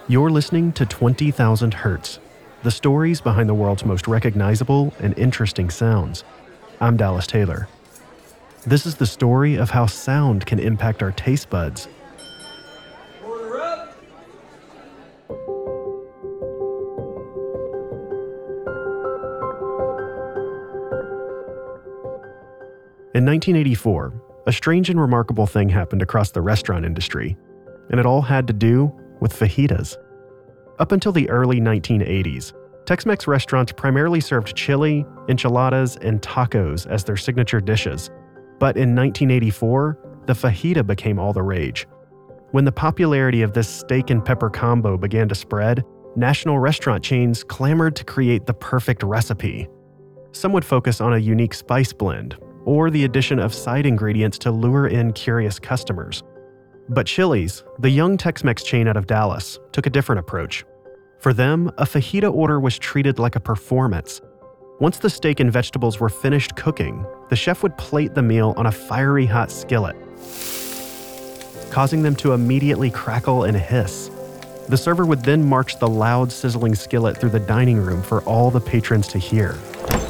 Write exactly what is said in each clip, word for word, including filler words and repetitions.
You're listening to twenty thousand Hertz, the stories behind the world's most recognizable and interesting sounds. I'm Dallas Taylor. This is the story of how sound can impact our taste buds. Order up! In nineteen eighty-four, a strange and remarkable thing happened across the restaurant industry, and it all had to do with fajitas. Up until the early nineteen eighties, Tex-Mex restaurants primarily served chili, enchiladas, and tacos as their signature dishes. But in nineteen eighty-four, the fajita became all the rage. When the popularity of this steak and pepper combo began to spread, national restaurant chains clamored to create the perfect recipe. Some would focus on a unique spice blend, or the addition of side ingredients to lure in curious customers. But Chili's, the young Tex-Mex chain out of Dallas, took a different approach. For them, a fajita order was treated like a performance. Once the steak and vegetables were finished cooking, the chef would plate the meal on a fiery hot skillet, causing them to immediately crackle and hiss. The server would then march the loud, sizzling skillet through the dining room for all the patrons to hear.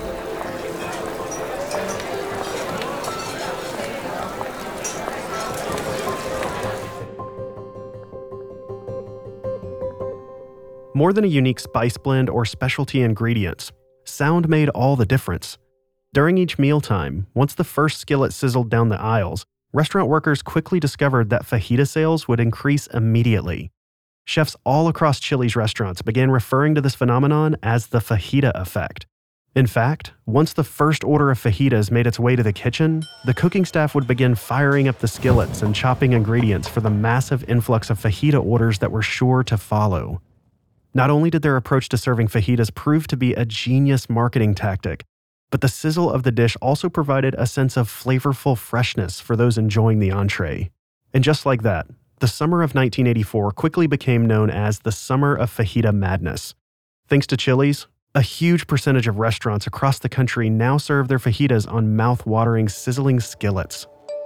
More than a unique spice blend or specialty ingredients, sound made all the difference. During each mealtime, once the first skillet sizzled down the aisles, restaurant workers quickly discovered that fajita sales would increase immediately. Chefs all across Chili's restaurants began referring to this phenomenon as the fajita effect. In fact, once the first order of fajitas made its way to the kitchen, the cooking staff would begin firing up the skillets and chopping ingredients for the massive influx of fajita orders that were sure to follow. Not only did their approach to serving fajitas prove to be a genius marketing tactic, but the sizzle of the dish also provided a sense of flavorful freshness for those enjoying the entree. And just like that, the summer of nineteen eighty-four quickly became known as the Summer of Fajita Madness. Thanks to Chili's, a huge percentage of restaurants across the country now serve their fajitas on mouth-watering, sizzling skillets.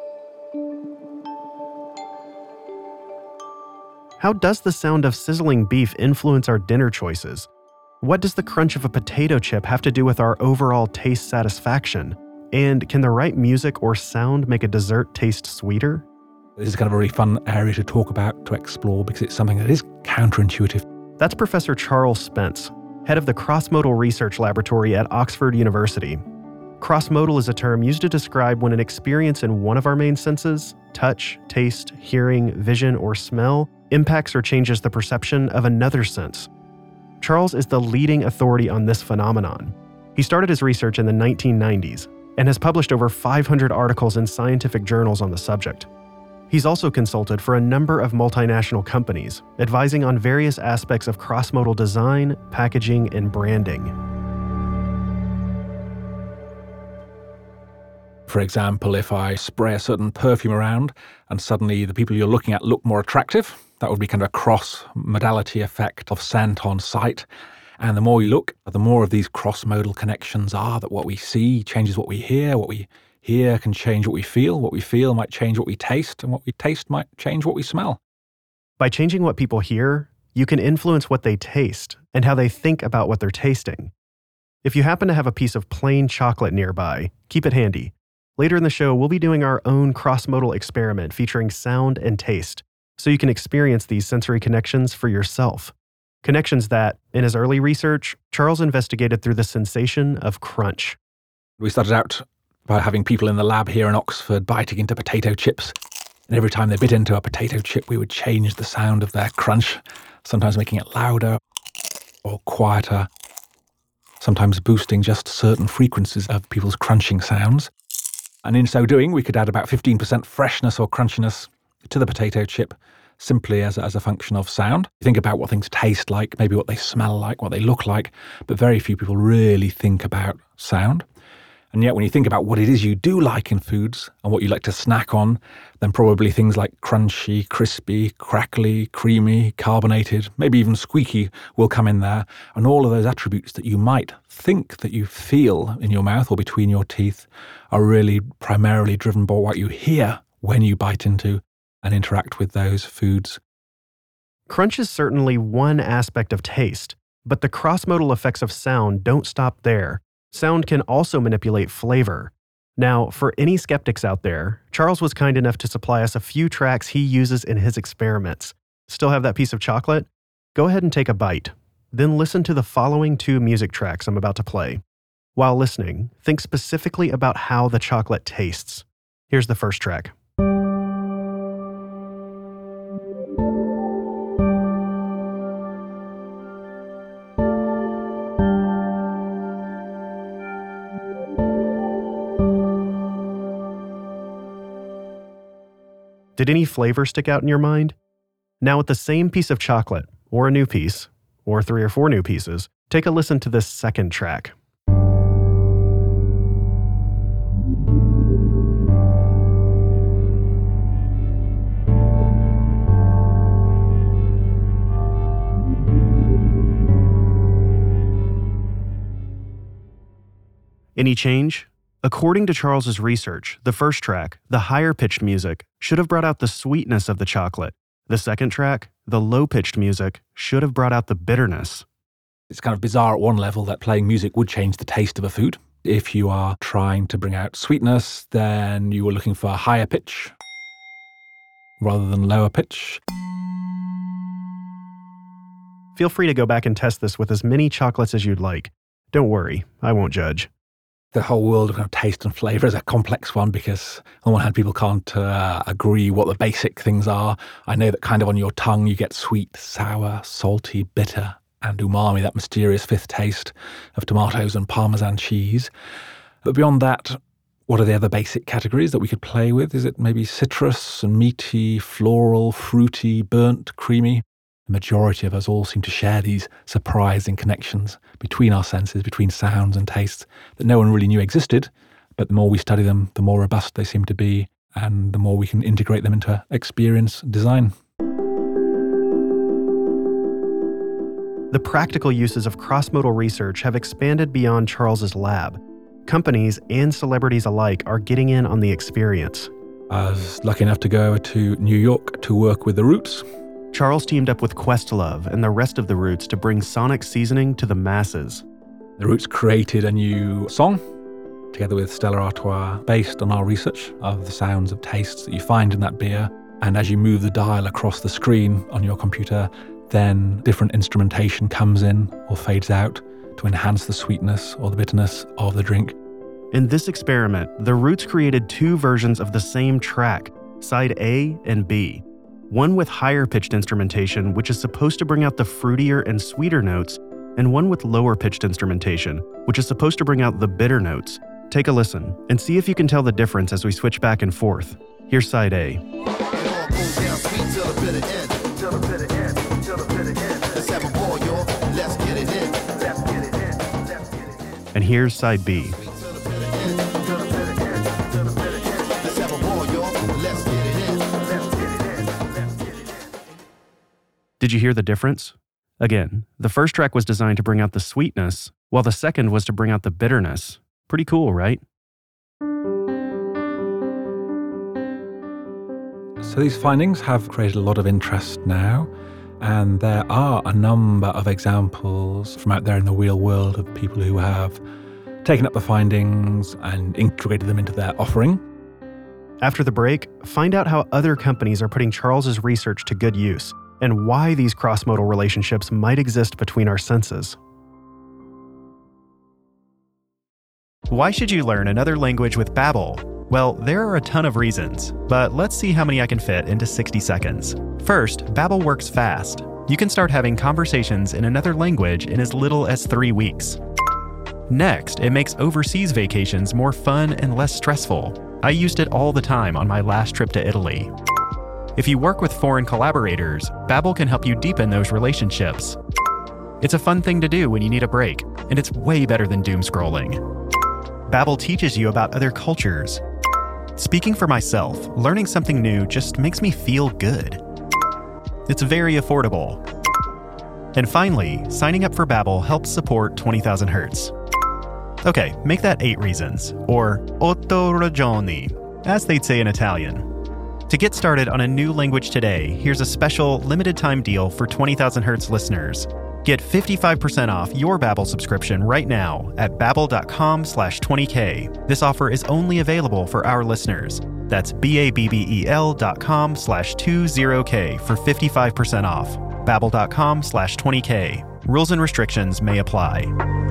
How does the sound of sizzling beef influence our dinner choices? What does the crunch of a potato chip have to do with our overall taste satisfaction? And can the right music or sound make a dessert taste sweeter? This is kind of a really fun area to talk about, to explore, because it's something that is counterintuitive. That's Professor Charles Spence, head of the Crossmodal Research Laboratory at Oxford University. Crossmodal is a term used to describe when an experience in one of our main senses, touch, taste, hearing, vision, or smell, impacts or changes the perception of another sense. Charles is the leading authority on this phenomenon. He started his research in the nineteen nineties and has published over five hundred articles in scientific journals on the subject. He's also consulted for a number of multinational companies, advising on various aspects of cross-modal design, packaging, and branding. For example, if I spray a certain perfume around and suddenly the people you're looking at look more attractive, that would be kind of a cross-modality effect of scent on sight. And the more you look, the more of these cross-modal connections are, that what we see changes what we hear, what we hear can change what we feel, what we feel might change what we taste, and what we taste might change what we smell. By changing what people hear, you can influence what they taste and how they think about what they're tasting. If you happen to have a piece of plain chocolate nearby, keep it handy. Later in the show, we'll be doing our own cross-modal experiment featuring sound and taste, so you can experience these sensory connections for yourself. Connections that, in his early research, Charles investigated through the sensation of crunch. We started out by having people in the lab here in Oxford biting into potato chips. And every time they bit into a potato chip, we would change the sound of their crunch, sometimes making it louder or quieter, sometimes boosting just certain frequencies of people's crunching sounds. And in so doing, we could add about fifteen percent freshness or crunchiness to the potato chip, simply as a, as a function of sound. You think about what things taste like, maybe what they smell like, what they look like, but very few people really think about sound. And yet when you think about what it is you do like in foods and what you like to snack on, then probably things like crunchy, crispy, crackly, creamy, carbonated, maybe even squeaky will come in there. And all of those attributes that you might think that you feel in your mouth or between your teeth are really primarily driven by what you hear when you bite into and interact with those foods. Crunch is certainly one aspect of taste, but the cross-modal effects of sound don't stop there. Sound can also manipulate flavor. Now, for any skeptics out there, Charles was kind enough to supply us a few tracks he uses in his experiments. Still have that piece of chocolate? Go ahead and take a bite. Then listen to the following two music tracks I'm about to play. While listening, think specifically about how the chocolate tastes. Here's the first track. Did any flavor stick out in your mind? Now with the same piece of chocolate, or a new piece, or three or four new pieces, take a listen to this second track. Any change? According to Charles's research, the first track, the higher-pitched music, should have brought out the sweetness of the chocolate. The second track, the low-pitched music, should have brought out the bitterness. It's kind of bizarre at one level that playing music would change the taste of a food. If you are trying to bring out sweetness, then you were looking for a higher pitch rather than lower pitch. Feel free to go back and test this with as many chocolates as you'd like. Don't worry, I won't judge. The whole world of kind of taste and flavour is a complex one because on one hand people can't uh, agree what the basic things are. I know that kind of on your tongue you get sweet, sour, salty, bitter and umami, that mysterious fifth taste of tomatoes and Parmesan cheese. But beyond that, what are the other basic categories that we could play with? Is it maybe citrus and meaty, floral, fruity, burnt, creamy? The majority of us all seem to share these surprising connections between our senses, between sounds and tastes that no one really knew existed, but the more we study them, the more robust they seem to be, and the more we can integrate them into experience design. The practical uses of cross-modal research have expanded beyond Charles's lab. Companies and celebrities alike are getting in on the experience. I was lucky enough to go over to New York to work with The Roots. Charles teamed up with Questlove and the rest of the Roots to bring sonic seasoning to the masses. The Roots created a new song, together with Stella Artois, based on our research of the sounds of tastes that you find in that beer. And as you move the dial across the screen on your computer, then different instrumentation comes in or fades out to enhance the sweetness or the bitterness of the drink. In this experiment, the Roots created two versions of the same track, side A and B. One with higher-pitched instrumentation, which is supposed to bring out the fruitier and sweeter notes, and one with lower-pitched instrumentation, which is supposed to bring out the bitter notes. Take a listen, and see if you can tell the difference as we switch back and forth. Here's side A. And here's side B. Did you hear the difference? Again, the first track was designed to bring out the sweetness, while the second was to bring out the bitterness. Pretty cool, right? So these findings have created a lot of interest now, and there are a number of examples from out there in the real world of people who have taken up the findings and integrated them into their offering. After the break, find out how other companies are putting Charles's research to good use, and why these cross-modal relationships might exist between our senses. Why should you learn another language with Babbel? Well, there are a ton of reasons, but let's see how many I can fit into sixty seconds. First, Babbel works fast. You can start having conversations in another language in as little as three weeks. Next, it makes overseas vacations more fun and less stressful. I used it all the time on my last trip to Italy. If you work with foreign collaborators, Babbel can help you deepen those relationships. It's a fun thing to do when you need a break, and it's way better than doom scrolling. Babbel teaches you about other cultures. Speaking for myself, learning something new just makes me feel good. It's very affordable. And finally, signing up for Babbel helps support twenty thousand hertz. Okay, make that eight reasons, or otto ragioni, as they'd say in Italian. To get started on a new language today, here's a special limited-time deal for twenty thousand hertz listeners. Get fifty-five percent off your Babbel subscription right now at babbel.com slash 20k. This offer is only available for our listeners. That's B-A-B-B-E-L dot com slash 20k for fifty-five percent off. Babbel.com slash 20k. Rules and restrictions may apply.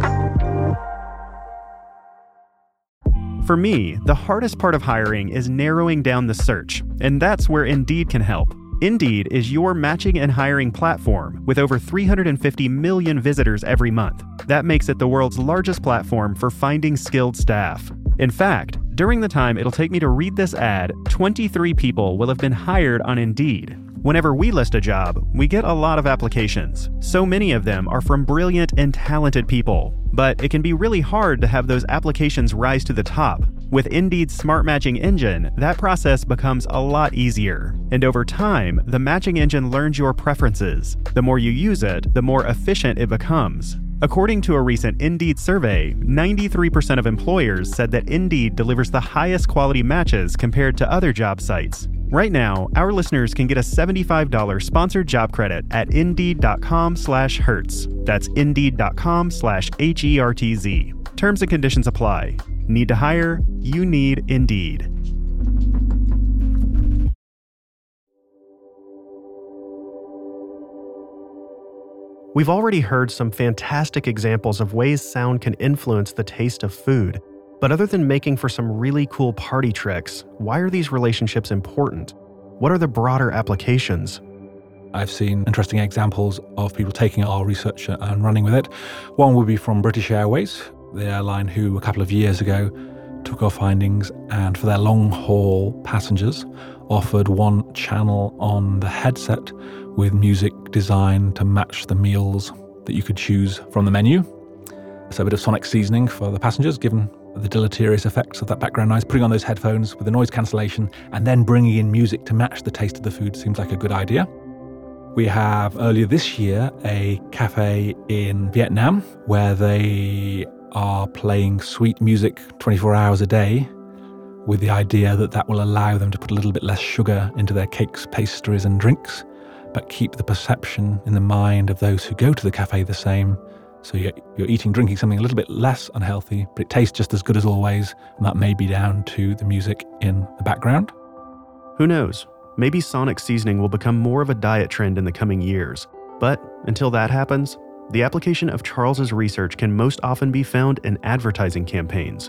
For me, the hardest part of hiring is narrowing down the search, and that's where Indeed can help. Indeed is your matching and hiring platform with over three hundred fifty million visitors every month. That makes it the world's largest platform for finding skilled staff. In fact, during the time it'll take me to read this ad, twenty-three people will have been hired on Indeed. Whenever we list a job, we get a lot of applications. So many of them are from brilliant and talented people. But it can be really hard to have those applications rise to the top. With Indeed's Smart Matching Engine, that process becomes a lot easier. And over time, the matching engine learns your preferences. The more you use it, the more efficient it becomes. According to a recent Indeed survey, ninety-three percent of employers said that Indeed delivers the highest quality matches compared to other job sites. Right now, our listeners can get a seventy-five dollars sponsored job credit at indeed.com slash hertz. That's indeed.com slash H E R T Z. Terms and conditions apply. Need to hire? You need Indeed. We've already heard some fantastic examples of ways sound can influence the taste of food. But other than making for some really cool party tricks, why are these relationships important? What are the broader applications? I've seen interesting examples of people taking our research and running with it. One would be from British Airways, the airline who a couple of years ago took our findings and for their long-haul passengers offered one channel on the headset with music designed to match the meals that you could choose from the menu. So a bit of sonic seasoning for the passengers, given the deleterious effects of that background noise. Putting on those headphones with the noise cancellation and then bringing in music to match the taste of the food seems like a good idea. We have earlier this year a cafe in Vietnam where they are playing sweet music twenty-four hours a day with the idea that that will allow them to put a little bit less sugar into their cakes, pastries and drinks, but keep the perception in the mind of those who go to the cafe the same. So you're, you're eating, drinking something a little bit less unhealthy, but it tastes just as good as always, and that may be down to the music in the background. Who knows? Maybe sonic seasoning will become more of a diet trend in the coming years. But until that happens, the application of Charles's research can most often be found in advertising campaigns.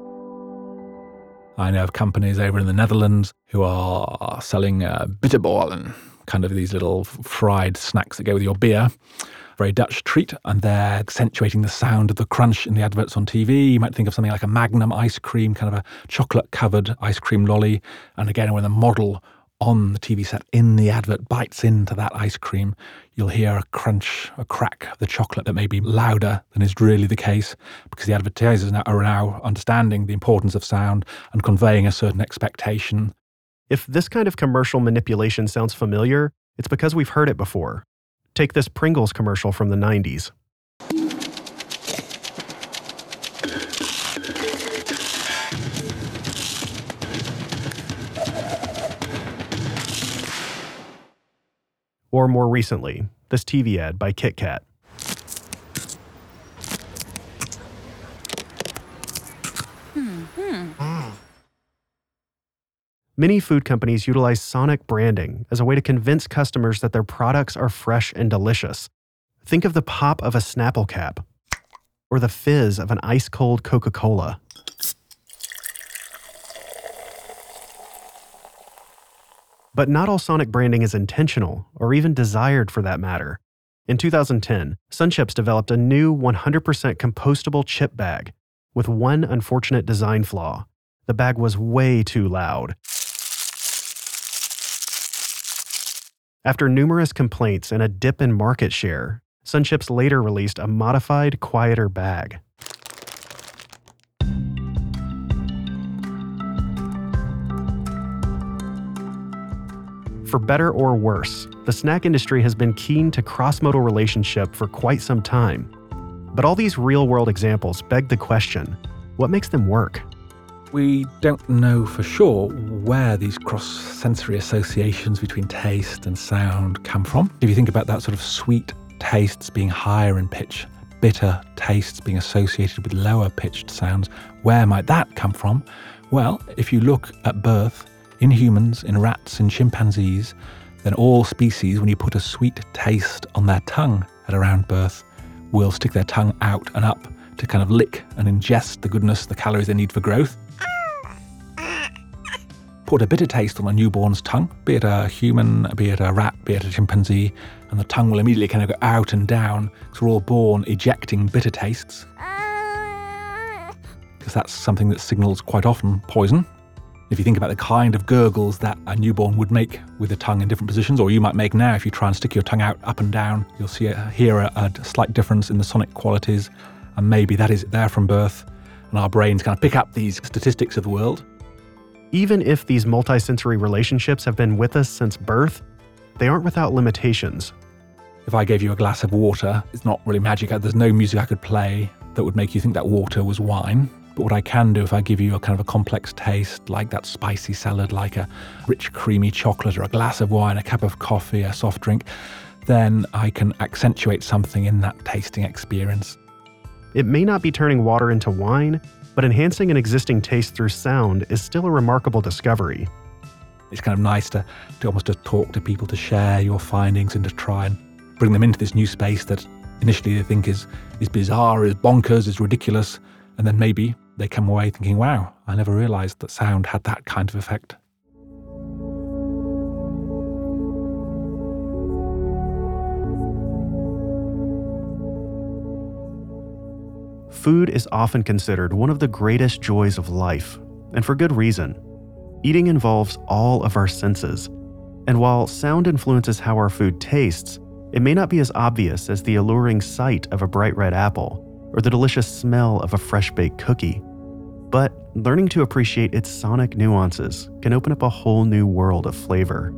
I know of companies over in the Netherlands who are selling uh, bitterballen, kind of these little fried snacks that go with your beer. Very Dutch treat, and they're accentuating the sound of the crunch in the adverts on T V. You might think of something like a Magnum ice cream, kind of a chocolate-covered ice cream lolly. And again, when the model on the T V set in the advert bites into that ice cream, you'll hear a crunch, a crack of the chocolate that may be louder than is really the case, because the advertisers now are now understanding the importance of sound and conveying a certain expectation. If this kind of commercial manipulation sounds familiar, it's because we've heard it before. Take this Pringles commercial from the nineties. Or more recently, this T V ad by Kit Kat. Many food companies utilize sonic branding as a way to convince customers that their products are fresh and delicious. Think of the pop of a Snapple cap, or the fizz of an ice-cold Coca-Cola. But not all sonic branding is intentional, or even desired for that matter. In two thousand ten, SunChips developed a new one hundred percent compostable chip bag with one unfortunate design flaw. The bag was way too loud. After numerous complaints and a dip in market share, SunChips later released a modified, quieter bag. For better or worse, the snack industry has been keen to cross-modal relationship for quite some time. But all these real-world examples beg the question, what makes them work? We don't know for sure where these cross-sensory associations between taste and sound come from. If you think about that sort of sweet tastes being higher in pitch, bitter tastes being associated with lower pitched sounds, where might that come from? Well, if you look at birth in humans, in rats, in chimpanzees, then all species, when you put a sweet taste on their tongue at around birth, will stick their tongue out and up to kind of lick and ingest the goodness, the calories they need for growth. Put a bitter taste on a newborn's tongue, be it a human, be it a rat, be it a chimpanzee, and the tongue will immediately kind of go out and down, because we're all born ejecting bitter tastes. Because that's something that signals quite often poison. If you think about the kind of gurgles that a newborn would make with the tongue in different positions, or you might make now if you try and stick your tongue out up and down, you'll see a, hear a, a slight difference in the sonic qualities, and maybe that is there from birth, and our brains kind of pick up these statistics of the world. Even if these multisensory relationships have been with us since birth, they aren't without limitations. If I gave you a glass of water, it's not really magic. There's no music I could play that would make you think that water was wine. But what I can do if I give you a kind of a complex taste, like that spicy salad, like a rich creamy chocolate or a glass of wine, a cup of coffee, a soft drink, then I can accentuate something in that tasting experience. It may not be turning water into wine, but enhancing an existing taste through sound is still a remarkable discovery. It's kind of nice to, to almost to talk to people, to share your findings and to try and bring them into this new space that initially they think is, is bizarre, is bonkers, is ridiculous, and then maybe they come away thinking, wow, I never realized that sound had that kind of effect. Food is often considered one of the greatest joys of life, and for good reason. Eating involves all of our senses, and while sound influences how our food tastes, it may not be as obvious as the alluring sight of a bright red apple or the delicious smell of a fresh-baked cookie. But learning to appreciate its sonic nuances can open up a whole new world of flavor.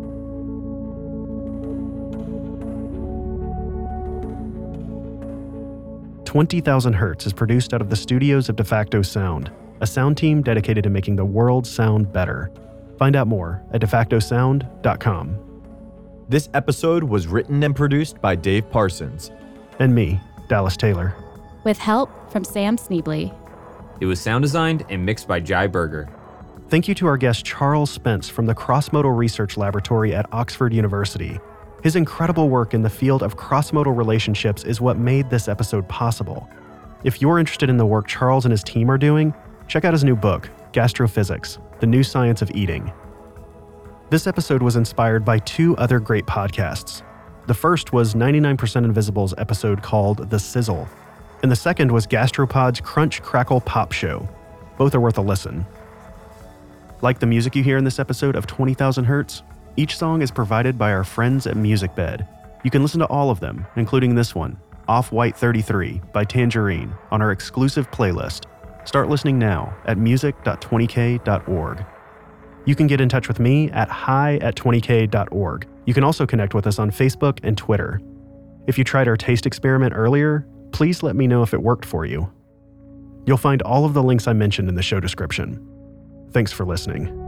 twenty thousand Hertz is produced out of the studios of DeFacto Sound, a sound team dedicated to making the world sound better. Find out more at de facto sound dot com. This episode was written and produced by Dave Parsons. And me, Dallas Taylor. With help from Sam Sneebly. It was sound designed and mixed by Jai Berger. Thank you to our guest Charles Spence from the Cross-Modal Research Laboratory at Oxford University. His incredible work in the field of cross-modal relationships is what made this episode possible. If you're interested in the work Charles and his team are doing, check out his new book, Gastrophysics: The New Science of Eating. This episode was inspired by two other great podcasts. The first was ninety-nine percent Invisible's episode called The Sizzle, and the second was Gastropod's Crunch Crackle Pop Show. Both are worth a listen. Like the music you hear in this episode of twenty thousand Hertz, each song is provided by our friends at MusicBed. You can listen to all of them, including this one, Off-White thirty-three by Tangerine, on our exclusive playlist. Start listening now at music dot twenty k dot org. You can get in touch with me at hi at twenty k dot org. You can also connect with us on Facebook and Twitter. If you tried our taste experiment earlier, please let me know if it worked for you. You'll find all of the links I mentioned in the show description. Thanks for listening.